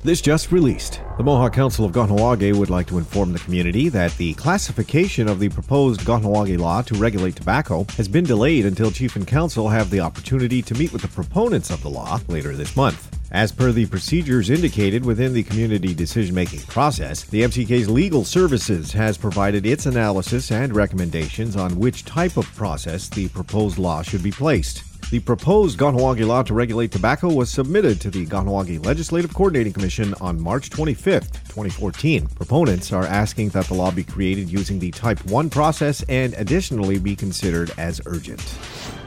This just released. The Mohawk Council of Kahnawake would like to inform the community that the classification of the proposed Kahnawake law to regulate tobacco has been delayed until Chief and Council have the opportunity to meet with the proponents of the law later this month. As per the procedures indicated within the community decision-making process, the MCK's Legal Services has provided its analysis and recommendations on which type of process the proposed law should be placed. The proposed Kahnawake law to regulate tobacco was submitted to the Kahnawake Legislative Coordinating Commission on March 25, 2014. Proponents are asking that the law be created using the Type 1 process and additionally be considered as urgent.